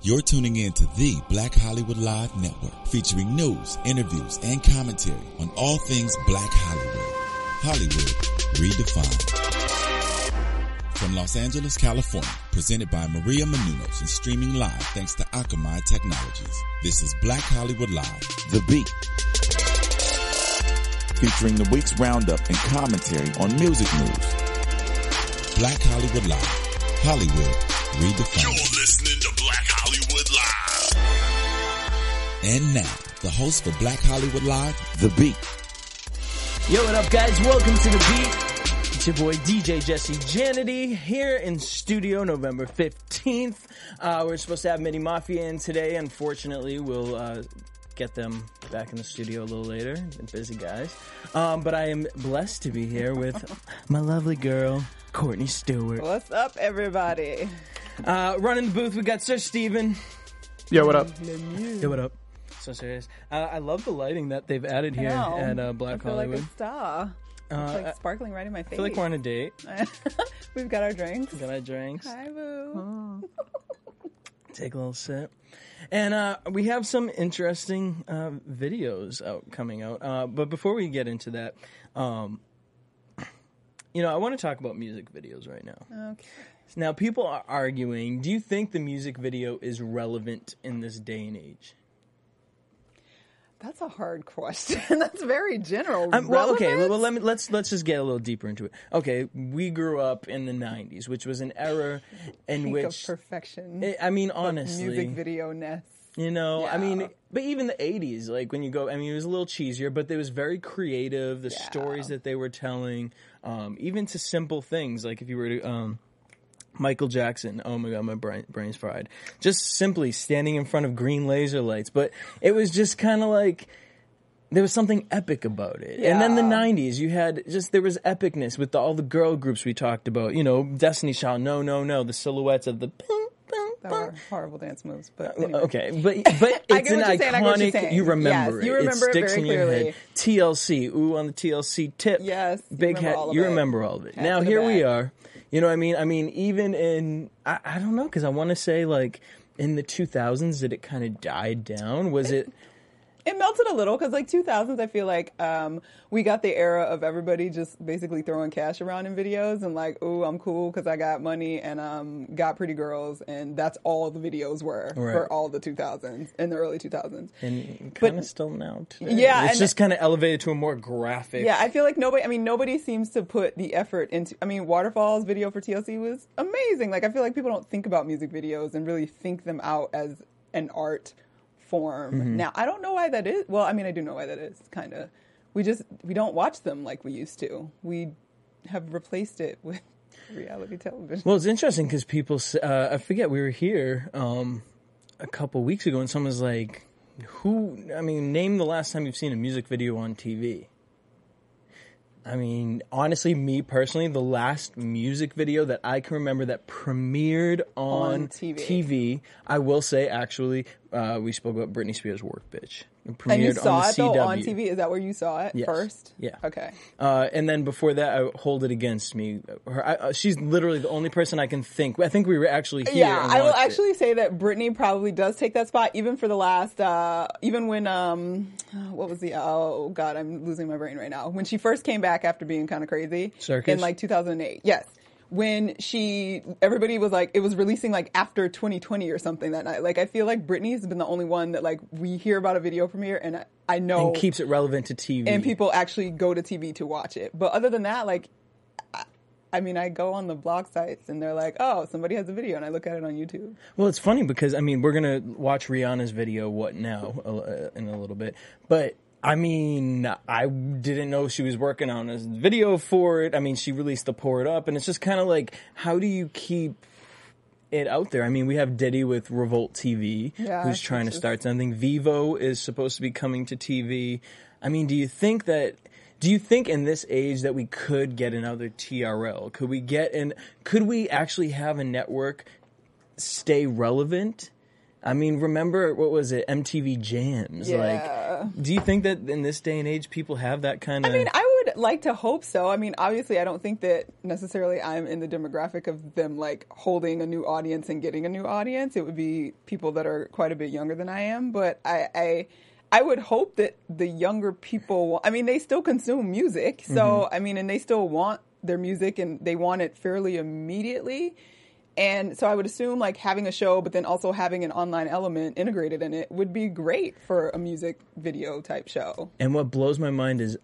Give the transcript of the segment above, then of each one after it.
You're tuning in to the Black Hollywood Live Network, featuring news, interviews, and commentary on all things Black Hollywood. Hollywood redefined. From Los Angeles, California, presented by Maria Menounos and streaming live thanks to Akamai Technologies. This is Black Hollywood Live, The Beat. Featuring the week's roundup and commentary on music news. Black Hollywood Live, Hollywood redefined. You're listening to Black Hollywood Live. And now, the host for Black Hollywood Live, The Beat. Yo, what up, guys? Welcome to The Beat. It's your boy DJ Jesse Janity here in studio November 15th. We're supposed to have Midi Mafia in today. Unfortunately, we'll get them back in the studio a little later. They're busy guys. But I am blessed to be here with my lovely girl, Courtney Stewart. What's up, everybody? Running the booth, we got Sir Steven. Yo, what up? Yo, what up? So serious. I love the lighting that they've added here at Black I feel Hollywood. like a star. It's like sparkling right in my face. I feel like we're on a date. We've got our drinks. Got our drinks. Hi, boo. Take a little sip. And we have some interesting videos coming out. But before we get into that, I want to talk about music videos right now. Okay. Now, people are arguing, do you think the music video is relevant in this day and age? That's a hard question. That's very general. Let's just get a little deeper into it. Okay, we grew up in the 90s, which was an era in Peak which of perfection. Honestly, music video-ness. But even the 80s, like when you go, it was a little cheesier, but it was very creative. The stories that they were telling, even to simple things, like if you were to, Michael Jackson, oh my God, my brain's fried. Just simply standing in front of green laser lights. But it was just kind of like, there was something epic about it. Yeah. And then the 90s, you had there was epicness with all the girl groups we talked about. Destiny Child, No, the silhouettes of the That were horrible dance moves, but anyway. Okay, but it's an iconic. You remember yes, it. You remember it sticks very in your clearly. head. TLC, ooh on the TLC tip. Yes, big head. You remember all of it. Now here we are. You know what I mean? Even in I don't know, because I want to say like in the 2000s, did it kind of die down? Was it? It melted a little because, 2000s, I feel like we got the era of everybody just basically throwing cash around in videos and ooh, I'm cool because I got money and got pretty girls, and that's all the videos were for all the 2000s and the early 2000s. And kind of still now, too. Yeah. It's just kind of elevated to a more graphic. Yeah, I feel like nobody seems to put the effort into, Waterfall's video for TLC was amazing. I feel like people don't think about music videos and really think them out as an art form. Mm-hmm. Now, I don't know why that is. Well, I do know why that is, kind of. We don't watch them like we used to. We have replaced it with reality television. Well, it's interesting because people, I forget, we were here a couple weeks ago and someone was like, name the last time you've seen a music video on TV. Honestly, me personally, the last music video that I can remember that premiered on TV, I will say, actually, we spoke about Britney Spears' Work, Bitch. It premiered and you saw on it, CW. though, on TV? Is that where you saw it first? Yeah. Okay. And then before that, I Hold It Against Me. She's literally the only person I can think. I think we were actually here. Yeah, I will actually say that Britney probably does take that spot, even for the last, even when, what was oh God, I'm losing my brain right now. When she first came back after being kind of crazy. Circus? In 2008. Yes. When everybody was it was releasing after 2020 or something that night. I feel like Britney's been the only one that we hear about a video premiere and I know. And keeps it relevant to TV. And people actually go to TV to watch it. But other than that, I go on the blog sites and they're like, oh, somebody has a video, and I look at it on YouTube. Well, it's funny because, we're going to watch Rihanna's video, What Now, in a little bit. But, I didn't know she was working on a video for it. She released the Pour It Up, and it's just kind of how do you keep it out there? We have Diddy with Revolt TV, who's trying to start something. Vivo is supposed to be coming to TV. Do you think in this age that we could get another TRL? Could we actually have a network stay relevant? Remember, what was it, MTV Jams? Yeah. Do you think that in this day and age people have that kind of... I would like to hope so. I mean, obviously, I don't think that necessarily I'm in the demographic of them like holding a new audience and getting a new audience. It would be people that are quite a bit younger than I am. But I would hope that the younger people, I mean, they still consume music. So, I mean, and they still want their music and they want it fairly immediately. And so I would assume like having a show, but then also having an online element integrated in it would be great for a music video type show. And what blows my mind is,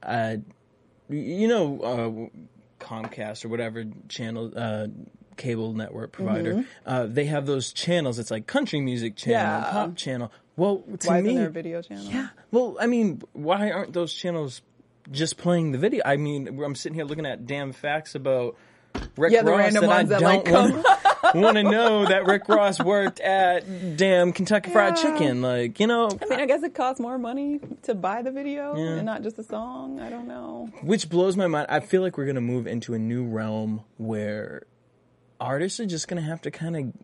Comcast or whatever channel, cable network provider, they have those channels. It's like country music channel, pop channel. Well, to Why me, isn't there a video channel? Yeah. Well, I mean, why aren't those channels just playing the video? I mean, I'm sitting here looking at damn facts about Rick Ross the random ones that like come. Want to know that Rick Ross worked at damn Kentucky Fried Chicken. Like, you know. I mean, I guess it costs more money to buy the video and not just a song. I don't know. Which blows my mind. I feel like we're going to move into a new realm where artists are just going to have to kind of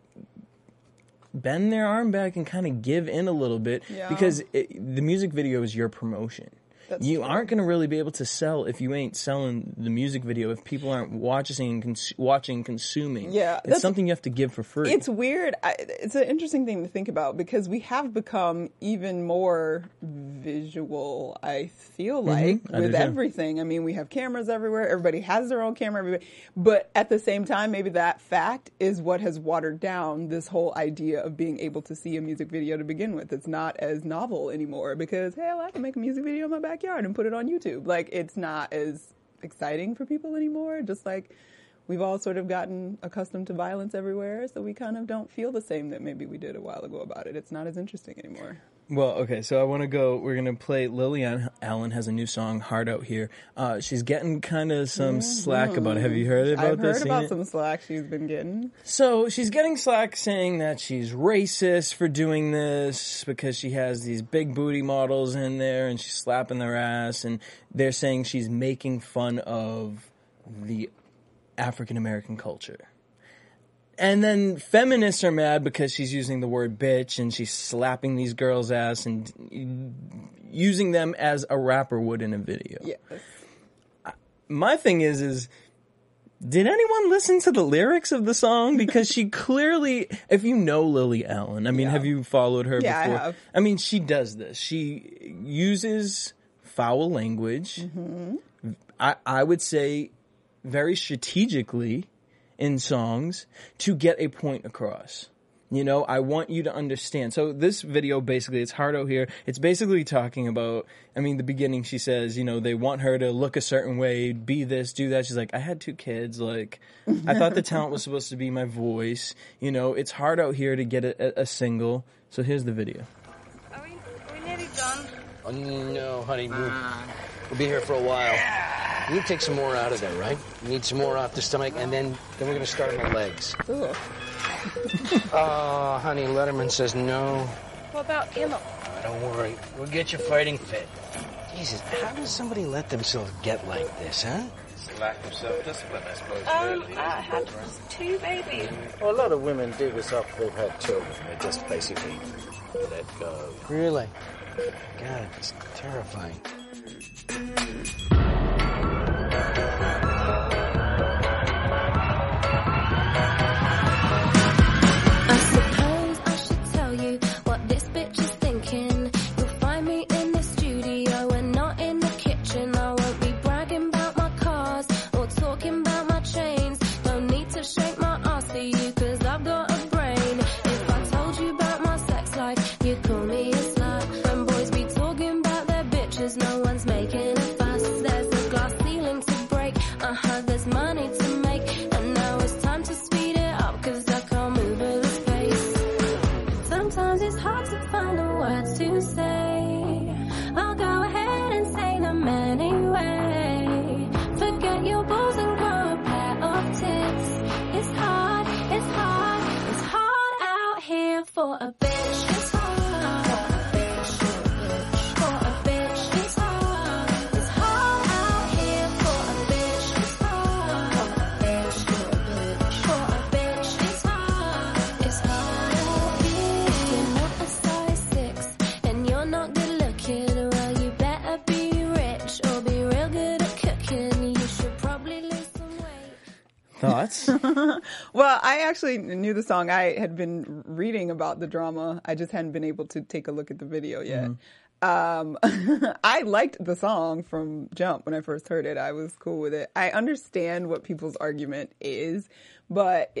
bend their arm back and kind of give in a little bit because the music video is your promotion. You aren't going to really be able to sell if you ain't selling the music video, if people aren't watching, consuming. Yeah. It's something you have to give for free. It's weird. It's an interesting thing to think about because we have become even more visual, I feel like, with everything. I mean, we have cameras everywhere. Everybody has their own camera. But at the same time, maybe that fact is what has watered down this whole idea of being able to see a music video to begin with. It's not as novel anymore because, hell, I can make a music video in my backyard and put it on YouTube. Like, it's not as exciting for people anymore. Just like we've all sort of gotten accustomed to violence everywhere, so we kind of don't feel the same that maybe we did a while ago about it. It's not as interesting anymore. Well, okay, so we're going to play Lily Allen has a new song, Hard Out Here. She's getting kind of some slack about it. Have you heard about this? I've heard about some slack she's been getting. So she's getting slack saying that she's racist for doing this because she has these big booty models in there and she's slapping their ass, and they're saying she's making fun of the African American culture. And then feminists are mad because she's using the word bitch and she's slapping these girls' ass and using them as a rapper would in a video. Yes. My thing is did anyone listen to the lyrics of the song? Because she clearly, if you know Lily Allen, I mean, have you followed her before? I have. I mean, she does this. She uses foul language. I would say very strategically in songs to get a point across. You know, I want you to understand. So this video, basically, it's Hard Out Here. It's basically talking about, I mean, the beginning, she saes, you know, they want her to look a certain way, be this, do that. She's like, I had 2 kids. Like, I thought the talent was supposed to be my voice. You know, it's hard out here to get a single. So here's the video. Are we nearly done? Oh, no, honey, we'll be here for a while. You need to take some more out of there, right? You need some more off the stomach, and then we're going to start on the legs. Ugh. Oh, honey, Letterman says no. What about Emma? Oh, don't worry. We'll get you fighting fit. Jesus, how does somebody let themselves get like this, huh? It's a lack of self-discipline, I suppose. I had 2 babies. Well, a lot of women do this after they've had children. They just basically let go. Really? God, it's terrifying. thoughts? Well, I actually knew the song. I had been reading about the drama. I just hadn't been able to take a look at the video yet. I liked the song from Jump when I first heard it. I was cool with it. I understand what people's argument is, but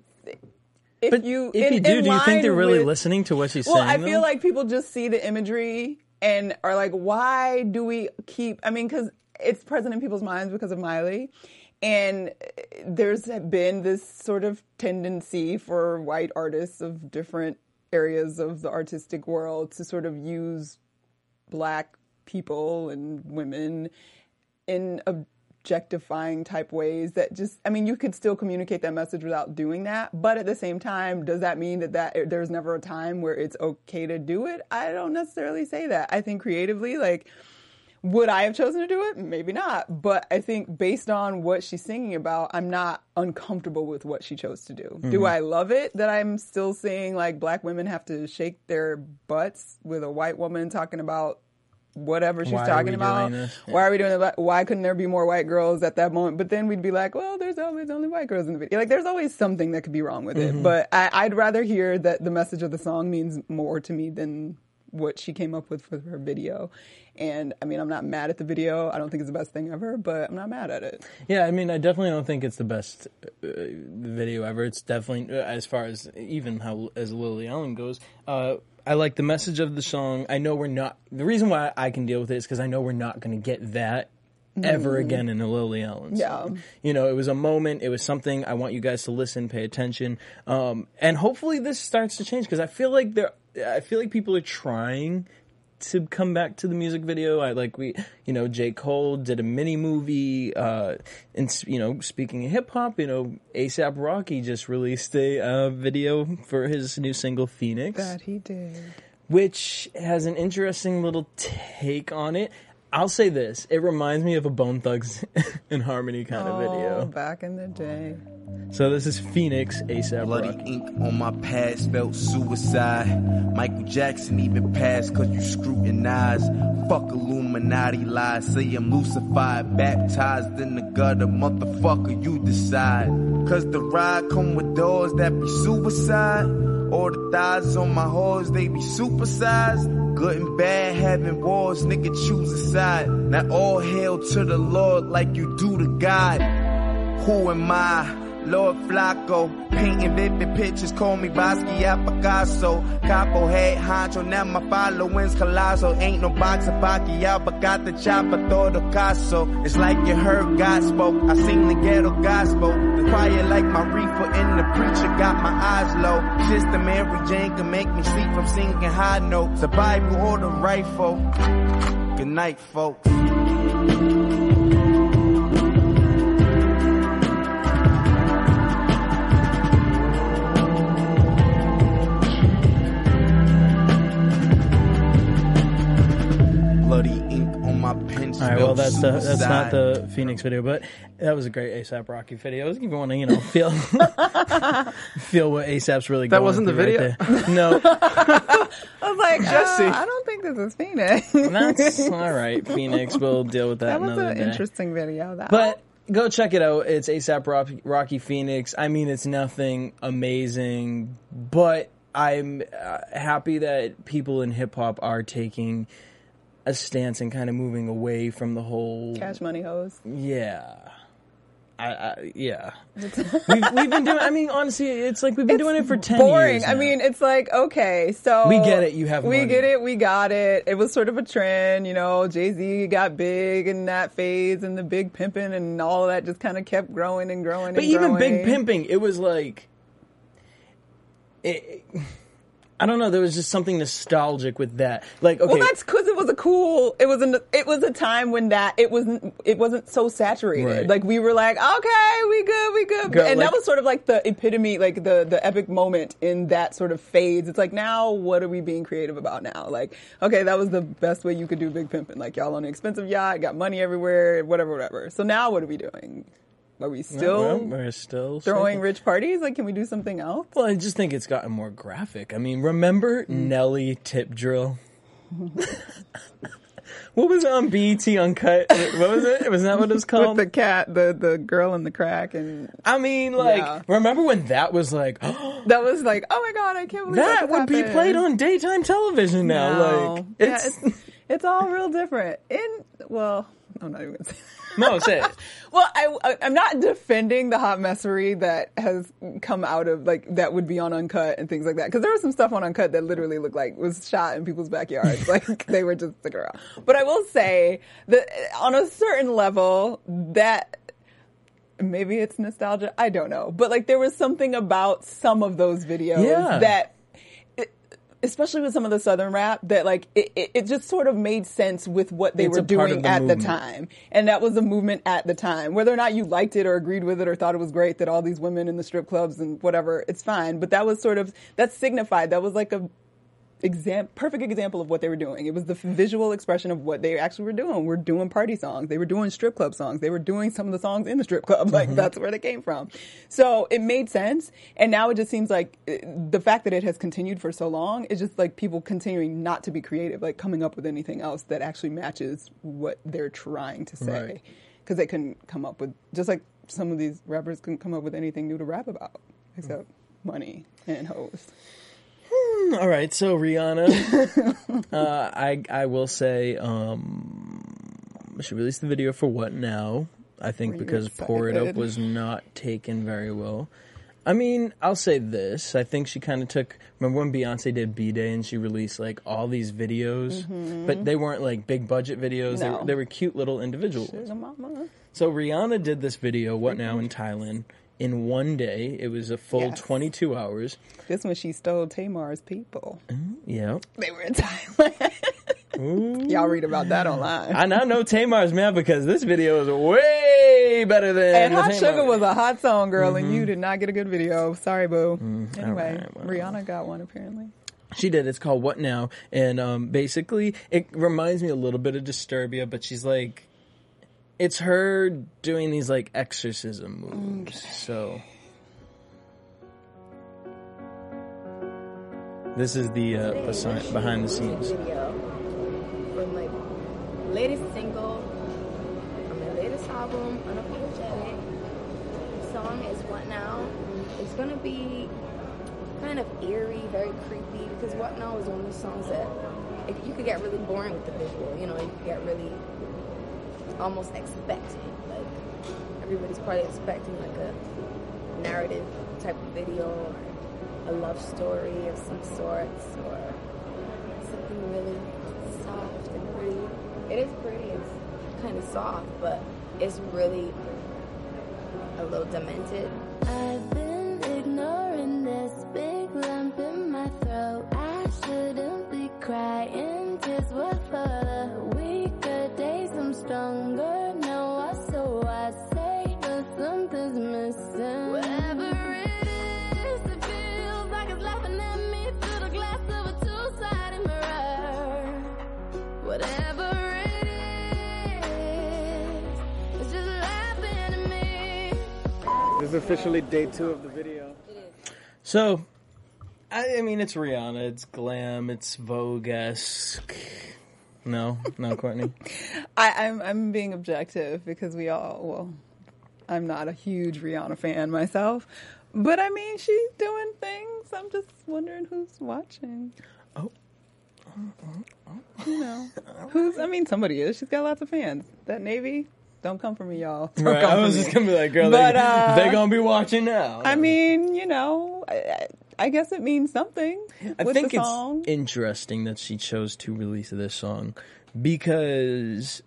if you do you think they're really listening to what she's saying? Well, I feel like people just see the imagery and are like, why do we keep, I mean, because it's present in people's minds because of Miley. And there's been this sort of tendency for white artists of different areas of the artistic world to sort of use Black people and women in objectifying type ways that just, I mean, you could still communicate that message without doing that. But at the same time, does that mean that there's never a time where it's okay to do it? I don't necessarily say that. I think creatively, like, would I have chosen to do it? Maybe not. But I think based on what she's singing about, I'm not uncomfortable with what she chose to do. Mm-hmm. Do I love it that I'm still seeing like Black women have to shake their butts with a white woman talking about whatever she's talking about? Why are we doing that? Why couldn't there be more white girls at that moment? But then we'd be like, well, there's always only white girls in the video. Like, there's always something that could be wrong with it. But I'd rather hear that the message of the song means more to me than what she came up with for her video. And I mean, I'm not mad at the video. I don't think it's the best thing ever, but I'm not mad at it. Yeah, I mean, I definitely don't think it's the best video ever. It's definitely, as far as even how as Lily Allen goes, I like the message of the song. I know we're not, the reason why I can deal with it is because I know we're not going to get that ever again in a Lily Allen song. Yeah. You know, it was a moment, it was something. I want you guys to listen, pay attention. And hopefully this starts to change, because I feel like people are trying to come back to the music video. J. Cole did a mini movie, and speaking of hip hop, A$AP Rocky just released a video for his new single Phoenix. That he did. Which has an interesting little take on it. I'll say this, it reminds me of a Bone Thugs and Harmony kind of video. Back in the day. So this is Phoenix, A$AP Bloody Rocky. ink on my pad spelled suicide. Michael Jackson even passed cause you scrutinize. Fuck Illuminati lies, say I'm Lucified. Baptized in the gutter, motherfucker, you decide. Cause the ride come with doors that be suicide. All the thighs on my horse, they be supersized. Good and bad having wars, nigga choose a side. Now all hail to the Lord like you do to God. Who am I? Lord Flacco, painting vivid pictures, call me Basquiat Picasso. Capo head honcho, now my following's colossal. Ain't no boxer Pacquiao, but got the chopper, todo caso. It's like you heard God spoke, I sing the ghetto gospel. The choir like my reefer and the preacher got my eyes low. Sister Mary Jane can make me sleep from singing high notes. The Bible or the rifle. Good night, folks. Bloody ink on my pen. All right, well, that's not the Phoenix video, but that was a great A$AP Rocky video. I was even want to, feel feel what A$AP's really going That wasn't the through video? right there. No. I was like, Jesse. I don't think this is Phoenix. That's all right, Phoenix. We'll deal with that That was another an day. interesting video. But go check it out. It's A$AP Rocky Phoenix. I mean, it's nothing amazing, but I'm happy that people in hip-hop are taking a stance and kind of moving away from the whole Cash Money hoes. Yeah. Yeah. we've been doing, I mean, honestly, it's like we've been doing it for 10 boring. years now. I mean, it's like, okay, so we get it, you have money. We get it, we got it. It was sort of a trend, Jay-Z got big in that phase and the big pimping and all of that just kind of kept growing and growing but and growing. But even big pimping, it was like I don't know. There was just something nostalgic with that. Like, okay, well, that's because it was it was a time when it wasn't so saturated. Right. Like we were like, okay, we good, Girl, and like, that was sort of like the epitome, like the epic moment in that sort of phase. It's like, now what are we being creative about now? Like, okay, that was the best way you could do big pimping. Like, y'all on an expensive yacht, got money everywhere, whatever. So now what are we doing? Are we still we're still throwing rich parties? Like, can we do something else? Well, I just think it's gotten more graphic. I mean, remember Nelly Tip Drill? What was it on BET Uncut? What was it? Was that what it was called? With the cat, the girl in the crack, and I mean, like, remember when that was like, that was like, oh my god, I can't believe that would be happened. played on daytime television now. No. Like, it's all real different. I'm not even gonna say that. No, say it. Well, I'm not defending the hot messery that has come out of, like, that would be on Uncut and things like that. Because there was some stuff on Uncut that literally looked like was shot in people's backyards. Like, they were just sticking around. But I will say that on a certain level, that maybe it's nostalgia. I don't know. But, like, there was something about some of those videos that, especially with some of the Southern rap, that like it just sort of made sense with what they were doing at the time. And that was a movement at the time. Whether or not you liked it or agreed with it or thought it was great that all these women in the strip clubs and whatever, it's fine. But that was sort of, that signified, that was like a perfect example of what they were doing. It was the visual expression of what they actually were doing. We're doing party songs. They were doing strip club songs. They were doing some of the songs in the strip club. Like, that's where they came from. So it made sense. And now it just seems like the fact that it has continued for so long is just like people continuing not to be creative, like coming up with anything else that actually matches what they're trying to say. Because they couldn't come up with, just like some of these rappers couldn't come up with anything new to rap about except money and hoes. All right, so Rihanna, I will say she released the video for What Now? I think because Pour It Up was not taken very well. I mean, I'll say this. I think she kind of took, remember when Beyonce did B-Day and she released like all these videos, but they weren't like big budget videos. No. They were cute little individuals. So Rihanna did this video, What Now, in Thailand. In one day. It was a full 22 hours. This one she stole Tamar's people. Yeah. They were in Thailand. Y'all read about that online. I now know Tamar's, man, because this video is way better than And Hot Tamar. Sugar was a hot song, girl, and you did not get a good video. Sorry, boo. Anyway, Rihanna got one, apparently. She did. It's called What Now? And basically, it reminds me a little bit of Disturbia, but she's like, it's her doing these like exorcism moves. Okay. So this is the behind the scenes. Video from my latest single from my latest album, Unapologetic. The song is What Now? It's gonna be kind of eerie, very creepy, because What Now is one of those songs that you could get really boring with the visual. You know, you could get really almost expecting, like everybody's probably expecting like a narrative type of video or a love story of some sorts or something really soft and pretty. It is pretty, it's kind of soft, but it's really a little demented. I've been ignoring this big lump in my throat. I shouldn't be crying, tears were for the weaker days. I'm stronger now, so I say, but something's missing. Whatever it is, it feels like it's laughing at me through the glass of a two-sided mirror. Whatever it is, it's just laughing at me. This is officially day 2 of the video. So, I mean, it's Rihanna, it's glam, it's Vogue-esque. No, Courtney. I'm being objective because I'm not a huge Rihanna fan myself, but I mean, she's doing things. I'm just wondering who's watching. You know, somebody is. She's got lots of fans. That Navy, don't come for me, y'all. Don't Right, come I for was me. just gonna be like, girl, But, they gonna be watching now. I mean, you know, I guess it means something. I with think the it's song. interesting that she chose to release this song because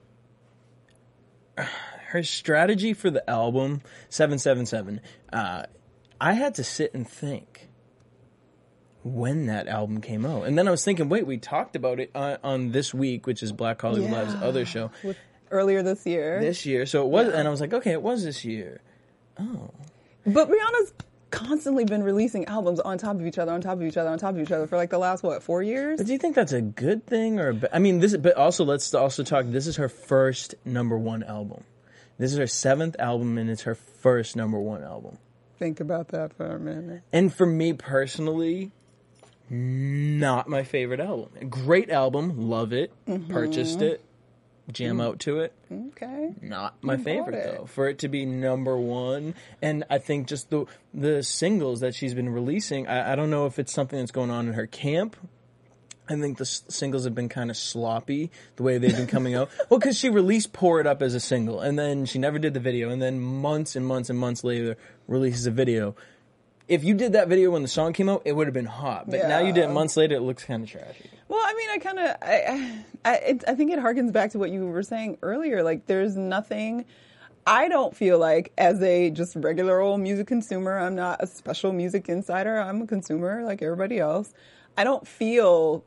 her strategy for the album 777. I had to sit and think when that album came out, and then I was thinking, wait, we talked about it on This Week, which is Black Hollywood Live's other show earlier this year. So it was, and I was like, okay, it was this year. Oh, but Rihanna's constantly been releasing albums on top of each other, on top of each other, on top of each other for like the last 4 years. But do you think that's a good thing or I mean, this? But also, let's also talk. This is her first #1 album. This is her 7th album, and it's her first #1 album. Think about that for a minute. And for me personally, not my favorite album. Great album, love it, purchased it, jam out to it. Okay. Not my You bought favorite it. though. For it to be number one, and I think just the singles that she's been releasing, I don't know if it's something that's going on in her camp. I think the singles have been kind of sloppy the way they've been coming out. Well, because she released "Pour It Up" as a single, and then she never did the video, and then months and months and months later releases a video. If you did that video when the song came out, it would have been hot. But now you did it months later, it looks kind of trashy. Well, I mean, I think it harkens back to what you were saying earlier. Like, there's nothing. I don't feel like, as a just regular old music consumer, I'm not a special music insider. I'm a consumer like everybody else. I don't feel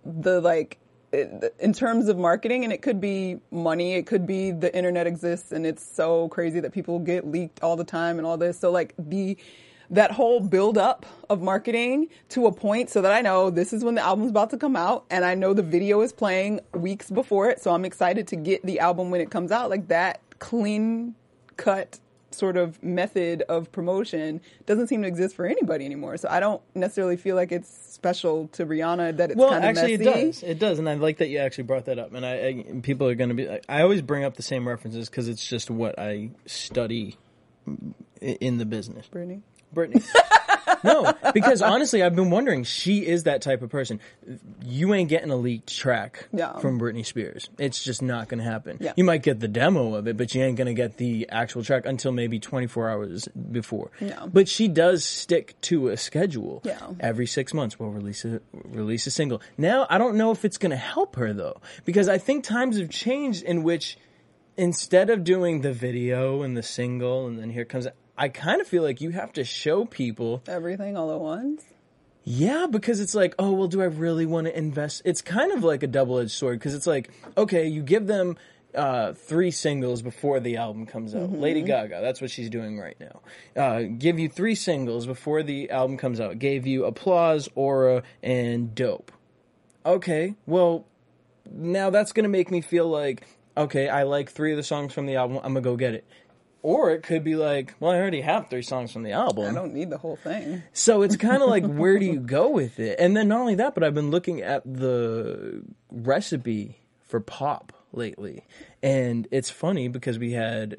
in terms of marketing, and it could be money, it could be the internet exists and it's so crazy that people get leaked all the time and all this. So like that whole build up of marketing to a point so that I know this is when the album's about to come out and I know the video is playing weeks before it. So I'm excited to get the album when it comes out. Like that clean cut sort of method of promotion doesn't seem to exist for anybody anymore. So I don't necessarily feel like it's special to Rihanna that it's kind of messy. It does, and I like that you actually brought that up. And I people are going to be like, I always bring up the same references because it's just what I study in the business. Brittany. No, because honestly, I've been wondering, she is that type of person. You ain't getting a leaked track from Britney Spears. It's just not going to happen. Yeah. You might get the demo of it, but you ain't going to get the actual track until maybe 24 hours before. No. But she does stick to a schedule. Yeah. Every 6 months, we'll release a single. Now, I don't know if it's going to help her, though, because I think times have changed in which instead of doing the video and the single and then here comes... I kind of feel like you have to show people everything all at once. Yeah, because it's like, oh, well, do I really want to invest? It's kind of like a double-edged sword because it's like, okay, you give them 3 singles before the album comes out. Mm-hmm. Lady Gaga, that's what she's doing right now. Give you 3 singles before the album comes out. Gave you Applause, Aura, and Dope. Okay, well, now that's going to make me feel like, okay, I like 3 of the songs from the album. I'm going to go get it. Or it could be like, well, I already have 3 songs from the album. I don't need the whole thing. So it's kind of like, where do you go with it? And then not only that, but I've been looking at the recipe for pop lately. And it's funny because we had,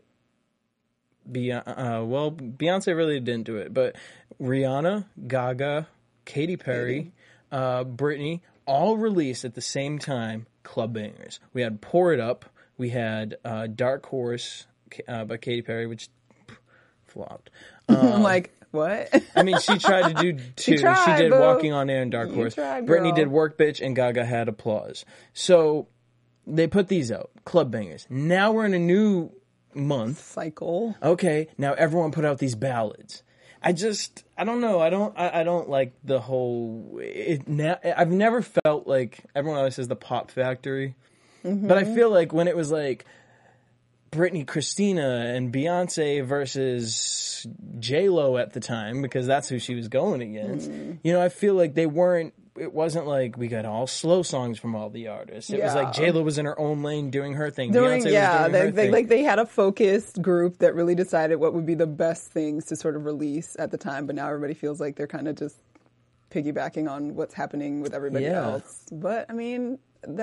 Beyonce really didn't do it, but Rihanna, Gaga, Katy Perry, Britney, all released at the same time club bangers. We had Pour It Up. We had Dark Horse by Katy Perry, which flopped. I'm like, what? I mean, she tried to do 2. She did boo. Walking on Air and Dark Horse. Tried, Britney girl. did Work Bitch, and Gaga had Applause. So they put these out, club bangers. Now we're in a new month. Cycle. Okay, now everyone put out these ballads. I don't know. I don't like the whole... I've never felt like... Everyone always says the pop factory. Mm-hmm. But I feel like when it was like... Britney, Christina, and Beyonce versus J-Lo at the time, because that's who she was going against. You know, I feel like it wasn't like we got all slow songs from all the artists. It was like J-Lo was in her own lane doing her thing. Beyonce was doing her thing. Like they had a focused group that really decided what would be the best things to sort of release at the time, but now everybody feels like they're kind of just piggybacking on what's happening with everybody else. But I mean,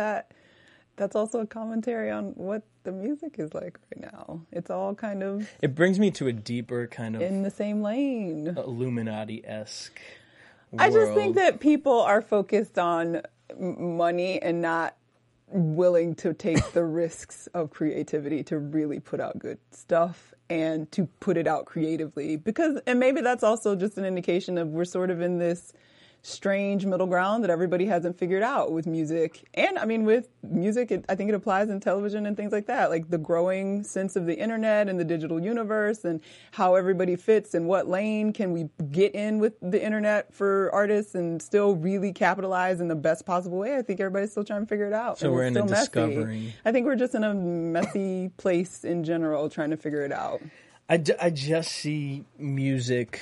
that's also a commentary on what the music is like right now. It's all kind of... It brings me to a deeper kind of... in the same lane. Illuminati-esque world. I just think that people are focused on money and not willing to take the risks of creativity to really put out good stuff and to put it out creatively. And maybe that's also just an indication of we're sort of in this strange middle ground that everybody hasn't figured out with music. And I mean, with music, I think it applies in television and things like that, like the growing sense of the internet and the digital universe and how everybody fits and what lane can we get in with the internet for artists and still really capitalize in the best possible way. I think everybody's still trying to figure it out. So we're in a discovery. I think we're just in a messy place in general trying to figure it out. I just see music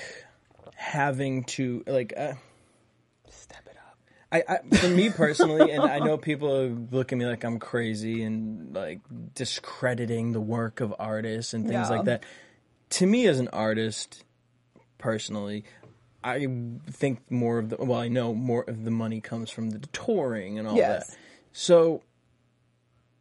having to, like... For me personally, and I know people look at me like I'm crazy and like discrediting the work of artists and things like that. To me as an artist, personally, I think I know more of the money comes from the touring and all that. So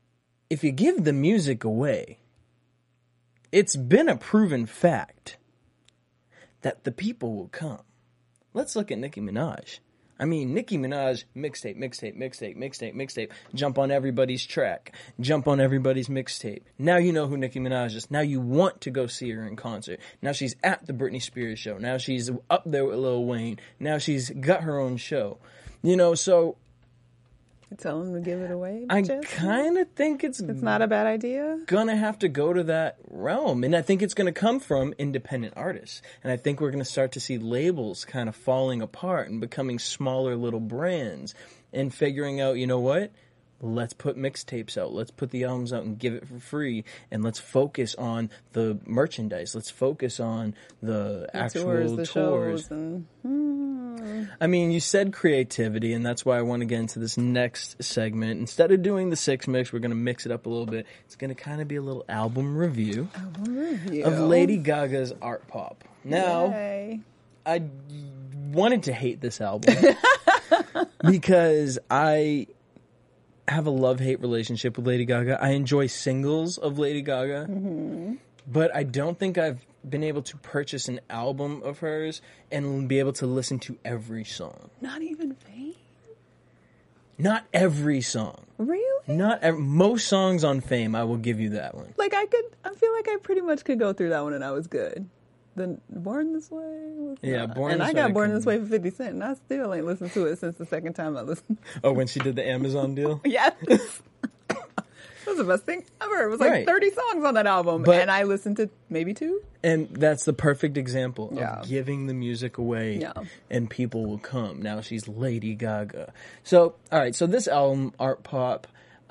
if you give the music away, it's been a proven fact that the people will come. Let's look at Nicki Minaj. I mean, Nicki Minaj, mixtape, jump on everybody's track, jump on everybody's mixtape. Now you know who Nicki Minaj is. Now you want to go see her in concert. Now she's at the Britney Spears show. Now she's up there with Lil Wayne. Now she's got her own show. You know, so... Tell them to give it away. I kind of think it's not a bad idea. Gonna have to go to that realm, and I think it's gonna come from independent artists, and I think we're gonna start to see labels kind of falling apart and becoming smaller little brands, and figuring out, you know what? Let's put mixtapes out. Let's put the albums out and give it for free, and let's focus on the merchandise. Let's focus on the actual tours. Shows and, I mean, you said creativity, and that's why I want to get into this next segment. Instead of doing the 6 mix, we're going to mix it up a little bit. It's going to kind of be a little album review of Lady Gaga's Art Pop. Now, Yay. I wanted to hate this album because I have a love-hate relationship with Lady Gaga. I enjoy singles of Lady Gaga, but I don't think I've been able to purchase an album of hers and be able to listen to every song. Not even Fame? Not every song. Really? Most songs on Fame, I will give you that one. Like I feel like I pretty much could go through that one and I was good. Then Born This Way was not. Born and This I Way got Born This Way for 50 Cent and I still ain't listened to it since the second time I listened. Oh, when she did the Amazon deal? Yes. That was the best thing ever. It was like 30 songs on that album, and I listened to maybe 2. And that's the perfect example of giving the music away, Yeah. and people will come. Now she's Lady Gaga. So, all right, so this album, Art Pop,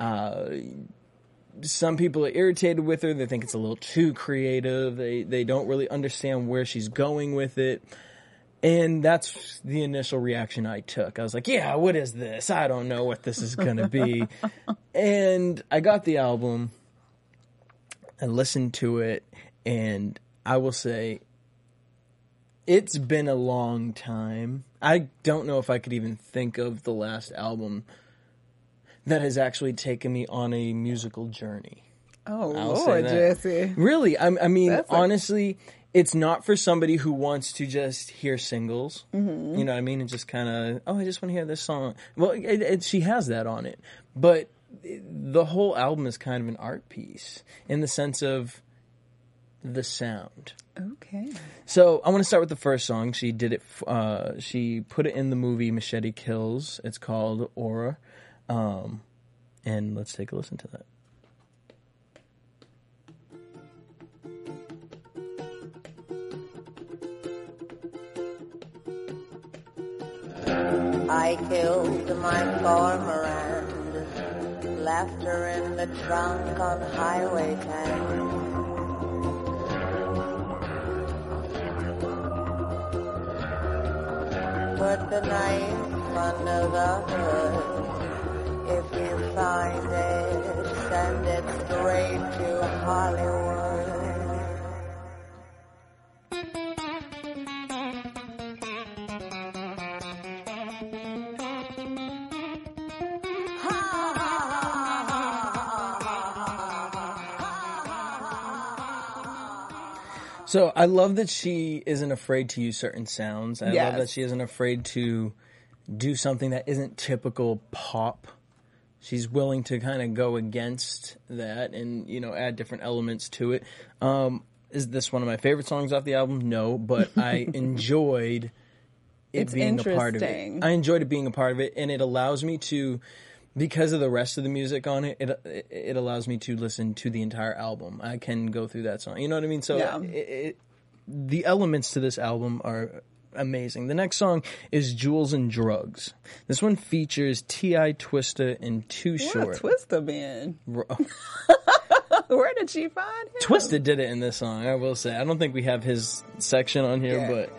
some people are irritated with her. They think it's a little too creative. They don't really understand where she's going with it. And that's the initial reaction I took. I was like, yeah, what is this? I don't know what this is going to be. And I got the album, I listened to it, and I will say, it's been a long time. I don't know if I could even think of the last album that has actually taken me on a musical journey. Oh, I'll Lord, Jesse. Really, I mean, honestly... It's not for somebody who wants to just hear singles, you know what I mean, and just kind of, I just want to hear this song. Well, she has that on it, but the whole album is kind of an art piece in the sense of the sound. Okay. So I want to start with the first song. She did it. She put it in the movie Machete Kills. It's called Aura, and let's take a listen to that. I killed my former and left her in the trunk on Highway 10. Put the knife under the hood. If you find it, send it straight to Hollywood. So I love that she isn't afraid to use certain sounds. I love that she isn't afraid to do something that isn't typical pop. She's willing to kind of go against that and, you know, add different elements to it. Is this one of my favorite songs off the album? No, but I enjoyed it being a part of it. I enjoyed it being a part of it, and it allows me to... Because of the rest of the music on it, it allows me to listen to the entire album. I can go through that song. You know what I mean? So the elements to this album are amazing. The next song is Jewels and Drugs. This one features T.I., Twista, and Too Short. Where Twista been? Where did she find him? Twista did it in this song, I will say. I don't think we have his section on here, but...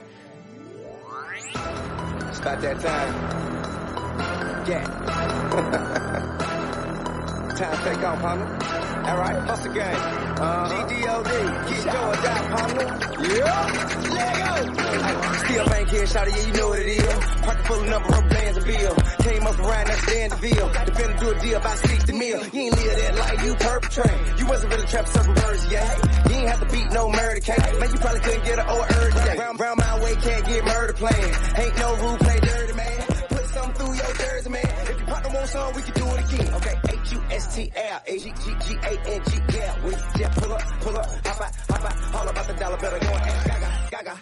It's about that time. Yeah. Time to take off, homie. Alright, hustle gang. GDOD, get your die, partner. Yeah, Lego. Still bank here, shawty, yeah, you know what it is. Pocket full of number of bands of bill. Came up around that Standerville. Defender do a deal about 60 mil. You ain't live that life, you perpetrate. You wasn't really trapping certain birds, yeah. You ain't have to beat no murder case. Man, you probably couldn't get an old herb today. Round my way, can't get murder playing. Ain't no rule, play dirty, man. Put something through your jersey, man. If your partner wants some, we can do it again. Okay, HUSTL, yeah. We just pull up, hop out, all about the dollar, better go and ask Gaga.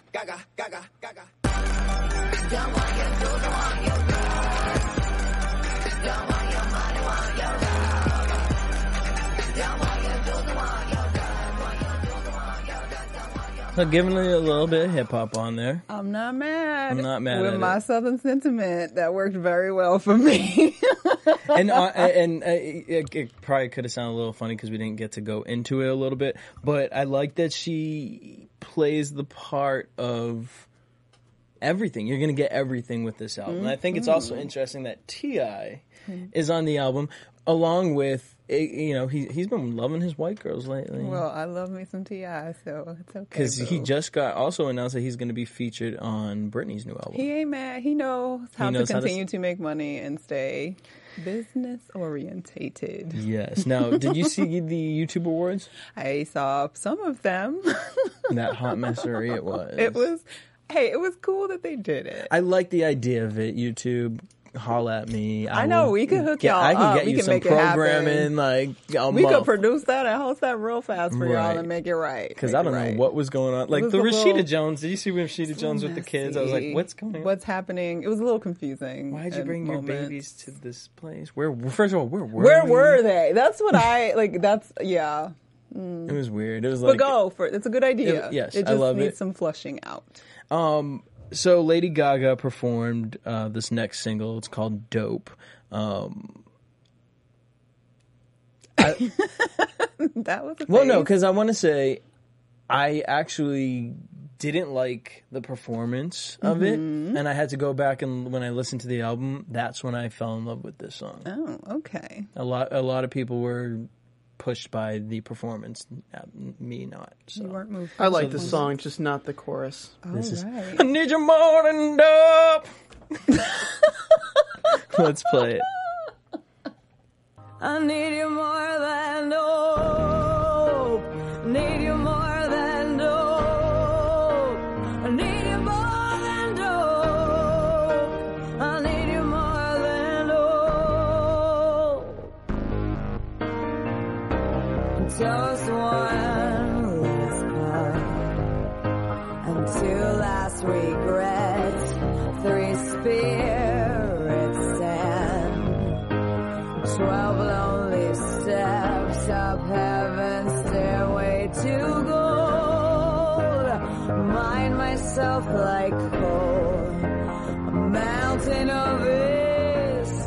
Don't want your food, don't want your drugs. Don't want your money, want your love. Don't want your food, don't want your drugs. Want your food, don't want your drugs. Don't want your. So giving a little bit of hip hop on there. I'm not mad. I'm not mad with at my it. Southern sentiment. That worked very well for me. And it probably could have sounded a little funny because we didn't get to go into it a little bit, but I like that she plays the part of everything. You're going to get everything with this album. And I think it's also interesting that T.I. is on the album, along with, he's been loving his white girls lately. Well, I love me some T.I., so it's okay. Because he just got also announced that he's going to be featured on Britney's new album. He ain't mad. He knows how to continue to make money and stay business orientated. Yes. Now, did you see the YouTube Awards? I saw some of them. That hot messery it was. It was cool that they did it. I like the idea of it. YouTube, holla at me. I know, we could hook y'all I can up. get We you can some make it programming, happen. We could produce that and host that real fast for y'all Right. and make it right. Because I don't know what was going on. Like was the a Rashida little- Jones. Did you see Rashida Jones with the kids? I was like, what's going on? What's happening? It was a little confusing. Why'd you in bring your moments. babies to this place? First of all, where Where were they? That's what yeah. It was weird. It was But like, go for it. It's a good idea. Yes, it I just love needs it. some flushing out. So Lady Gaga performed this next single. It's called Dope. That was Well, no, because I want to say I actually didn't like the performance of it, and I had to go back and when I listened to the album, that's when I fell in love with this song. Oh, okay. A lot of people were pushed by the performance, me not. So. You weren't moved. I like the song, just not the chorus. This is right. I need you more than dope. Let's play it. I need you more than dope. Need you more than dope. I need you more than dope. I need you more than dope. Just one last part, and two last regrets, 3 spirits stand, 12 lonely steps up heaven's stairway to gold. Mind myself like coal, a mountain of his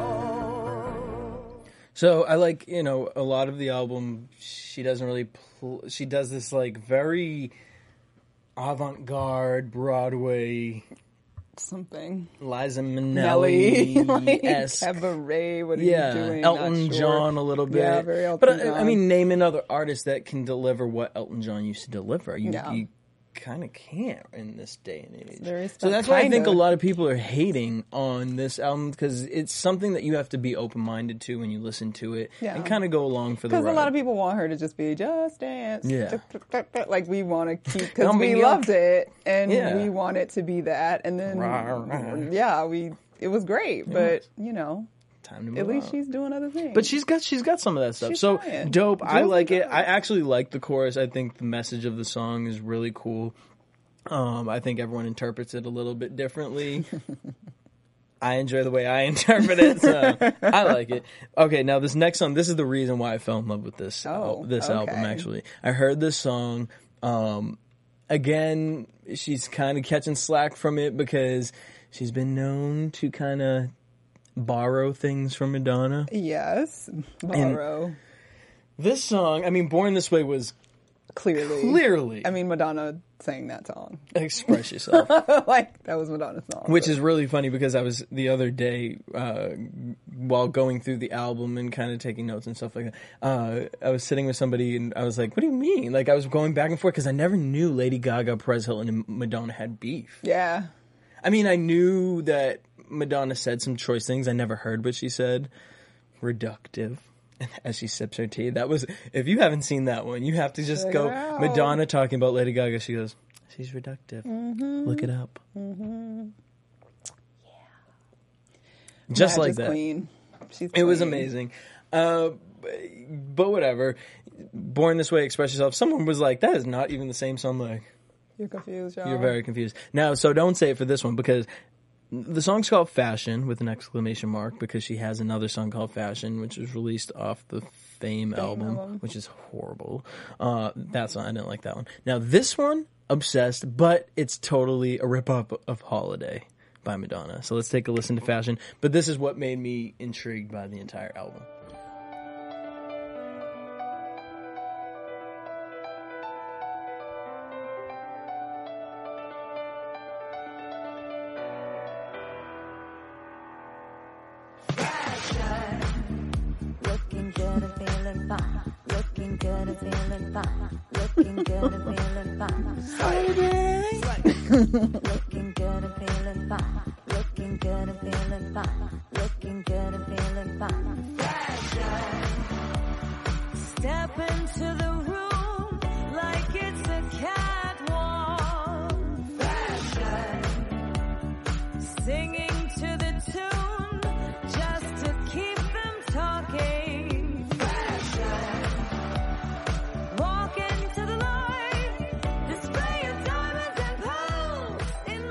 soul. So I like, a lot of the album, she doesn't really, she does this like very avant-garde Broadway something. Liza Nelly, Minnelli-esque. Cabaret, what are you doing? Elton Not sure. John a little bit. Yeah, very Elton But John. I mean, name another artist that can deliver what Elton John used to deliver. You kind of can't in this day and age. So that's why I think a lot of people are hating on this album, because it's something that you have to be open-minded to when you listen to it and kind of go along for the ride. Because a lot of people want her to just be Just Dance. Yeah. Like we want to keep, because we loved it and we want it to be that. And then, it was great, but time to move at least on. she's doing other things. But she's got some of that stuff. She's So trying. Dope. I Jules like is it. good. I actually like the chorus. I think the message of the song is really cool. I think everyone interprets it a little bit differently. I enjoy the way I interpret it, so I like it. Okay, now this next song, this is the reason why I fell in love with this album, actually. I heard this song. Again, she's kind of catching slack from it because she's been known to kind of borrow things from Madonna. Yes, borrow. And this song, I mean, Born This Way was Clearly. I mean, Madonna sang that song. Express Yourself. Like, that was Madonna's song. Which is really funny because I was, the other day, while going through the album and kind of taking notes and stuff like that, I was sitting with somebody and I was like, what do you mean? Like, I was going back and forth because I never knew Lady Gaga, Perez Hilton, and Madonna had beef. Yeah. I mean, I knew that Madonna said some choice things. I never heard what she said. Reductive. As she sips her tea. That was, if you haven't seen that one, you have to just go. Madonna talking about Lady Gaga. She goes, she's reductive. Mm-hmm. Look it up. Mm-hmm. Just like that. Queen. She's it was queen. amazing. But whatever. Born This Way, Express Yourself. Someone was like, that is not even the same song. Like, you're confused, y'all. You're very confused. Now, so don't say it for this one because the song's called Fashion with an exclamation mark because she has another song called Fashion, which was released off the Fame album, which is horrible. That song, I didn't like that one. Now, this one, Obsessed, but it's totally a rip-off of Holiday by Madonna. So let's take a listen to Fashion. But this is what made me intrigued by the entire album. Looking good and feeling fine. Looking good and feeling fine. Looking good and feeling fine. Looking good and feeling fine. Looking good and feeling fine. Looking good and feeling fine. Step into the room like it's a catwalk. Fashion. Singing to the tune just to keep them talking. Fashion. Walk into the light, display your diamonds and pearls in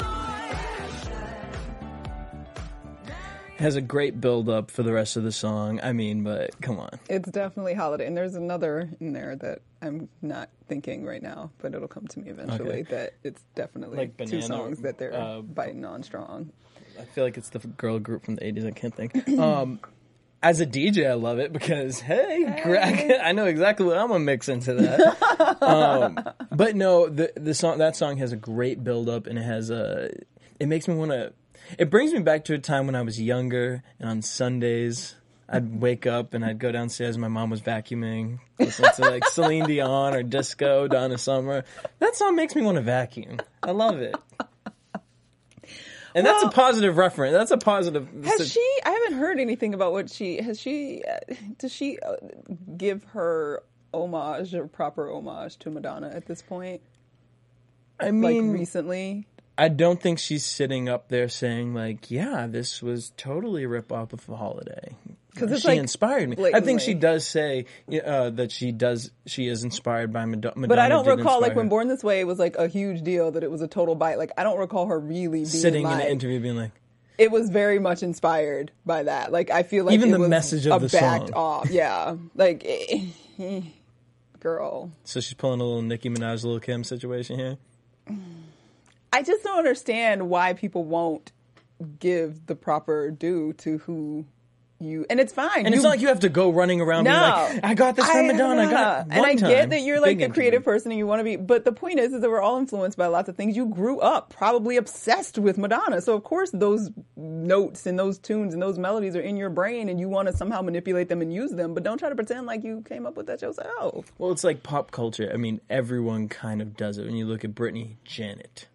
Has a great build-up for the rest of the song. I mean, but come on. It's definitely Holiday. And there's another in there that I'm not thinking right now, but it'll come to me eventually, that it's definitely Like two Banana, songs that they're biting on strong. I feel like it's the girl group from the 80s. I can't think. As a DJ, I love it because, hey. I know exactly what I'm going to mix into that. But no, the song, that song has a great build-up, and it has it makes me want to, it brings me back to a time when I was younger, and on Sundays, I'd wake up and I'd go downstairs and my mom was vacuuming, listening to like Celine Dion or Disco, Donna Summer. That song makes me want to vacuum. I love it. And that's a positive reference. That's a positive. I haven't heard anything about does she give her homage or proper homage to Madonna at this point? I mean, like recently? I don't think she's sitting up there saying like, yeah, this was totally a rip-off of a Holiday. Because she inspired me. Blatantly. I think she does say that she is inspired by Madonna. But I don't recall, like, when Born This Way, it was, like, a huge deal that it was a total bite. Like, I don't recall her really being sitting like, in an interview being like... It was very much inspired by that. Like, I feel like even it the was message of the backed song. off. Yeah. Like, girl. So she's pulling a little Nicki Minaj, Lil' Kim situation here? I just don't understand why people won't give the proper due to who... And it's fine. And it's not like you have to go running around being like, I got this from Madonna. I got it and I time. get that you're like Big a creative person and you want to be, but the point is that we're all influenced by lots of things. You grew up probably obsessed with Madonna. So of course those notes and those tunes and those melodies are in your brain and you want to somehow manipulate them and use them, but don't try to pretend like you came up with that yourself. Well, it's like pop culture. I mean, everyone kind of does it. When you look at Britney, Janet.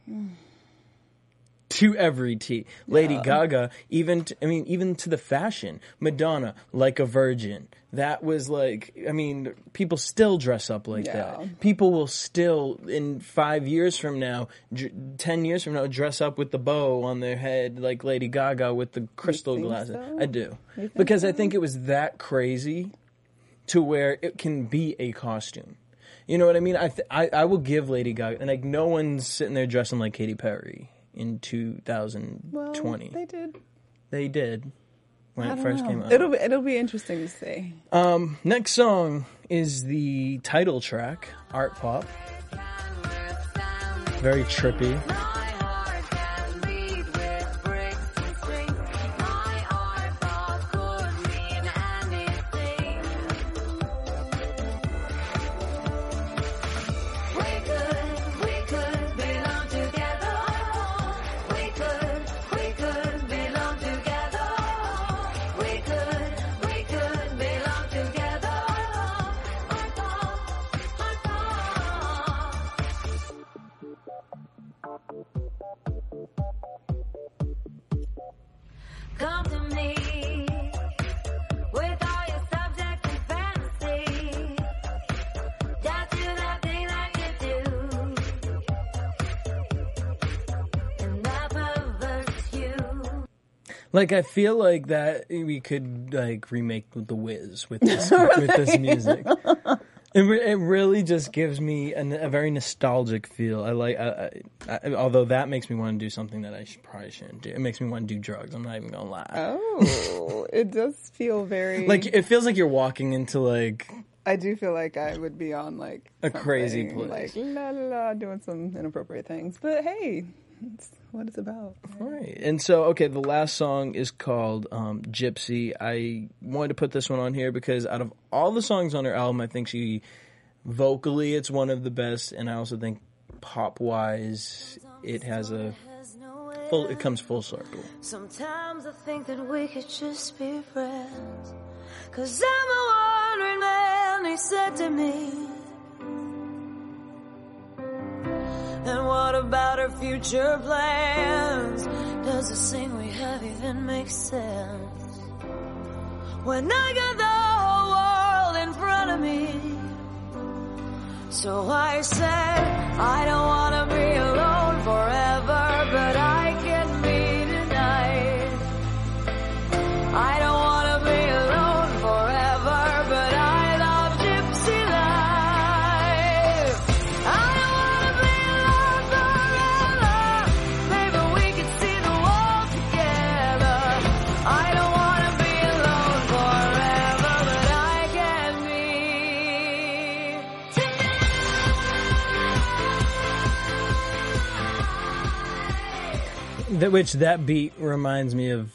To every T. Lady Gaga, even to the fashion. Madonna, Like a Virgin. That was like, I mean, people still dress up like that. People will still, in 5 years from now, 10 years from now, dress up with the bow on their head like Lady Gaga with the crystal glasses. So? I do. Because I think it was that crazy to where it can be a costume. You know what I mean? I will give Lady Gaga, and like no one's sitting there dressing like Katy Perry in 2020. Well, they did. They did when it first came out. It'll be interesting to see. Next song is the title track, Art Pop. Very trippy. we could belong together. Come to me with all your subjects and fantasy. Just do that thing that you do, and that perverts you. Like, I feel like that we could like remake The Wiz with this with this music. It really just gives me a very nostalgic feel. I like, although that makes me want to do something that I probably shouldn't do. It makes me want to do drugs. I'm not even gonna lie. Oh, it does feel very like it feels like you're walking into like. I do feel like I would be on like a crazy place, like la la la, doing some inappropriate things. But hey, it's what it's about. Right. And so, okay, the last song is called Gypsy. I wanted to put this one on here because out of all the songs on her album, I think she vocally it's one of the best, and I also think pop wise it has it comes full circle. Sometimes I think that we could just be friends, 'cause I'm a wandering man, he said to me. And what about our future plans? Does this thing we have even make sense? When I got the whole world in front of me. So I said, I don't want to be alone forever, but I can be tonight. I don't want to be alone forever, but I love gypsy life. I don't want to be alone forever. Maybe we could see the world together. I don't want to be alone forever, but I can be. Which that beat reminds me of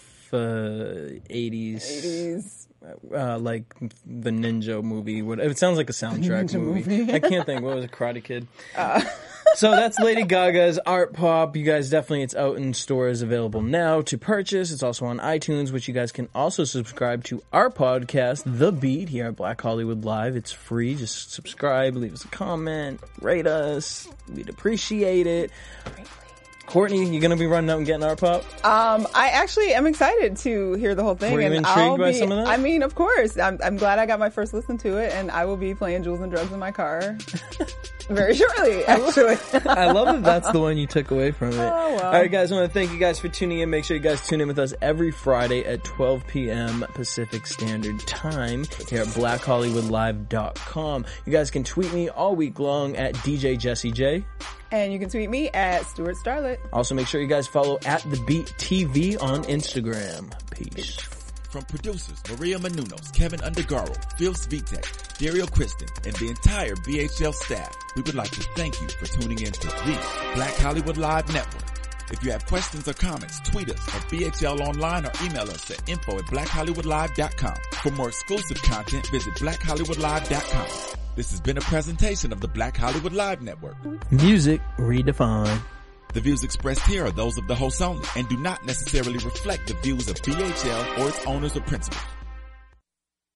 80s. Like the Ninja movie. It sounds like a soundtrack movie. I can't think. What was it? Karate Kid? So that's Lady Gaga's Art Pop. You guys definitely, it's out in stores available now to purchase. It's also on iTunes, which you guys can also subscribe to our podcast, The Beat, here at Black Hollywood Live. It's free. Just subscribe, leave us a comment, rate us. We'd appreciate it. Courtney, you gonna be running out and getting Art Pop? I actually am excited to hear the whole thing. Were you intrigued by some of that? I mean, of course. I'm glad I got my first listen to it, and I will be playing Jewels and Drugs in my car very shortly, actually. I love that that's the one you took away from it. Oh, well. All right, guys, I want to thank you guys for tuning in. Make sure you guys tune in with us every Friday at 12 p.m. Pacific Standard Time here at BlackHollywoodLive.com. You guys can tweet me all week long at DJ Jesse J. And you can tweet me at Stuart Starlet. Also, make sure you guys follow at The Beat TV on Instagram. Peace. From producers Maria Menounos, Kevin Undergaro, Phil Svitek, Dario Kristen, and the entire BHL staff, we would like to thank you for tuning in to the Black Hollywood Live Network. If you have questions or comments, tweet us at BHL Online or email us at info@blackhollywoodlive.com. For more exclusive content, visit blackhollywoodlive.com. This has been a presentation of the Black Hollywood Live Network. Music redefined. The views expressed here are those of the hosts only and do not necessarily reflect the views of BHL or its owners or principals.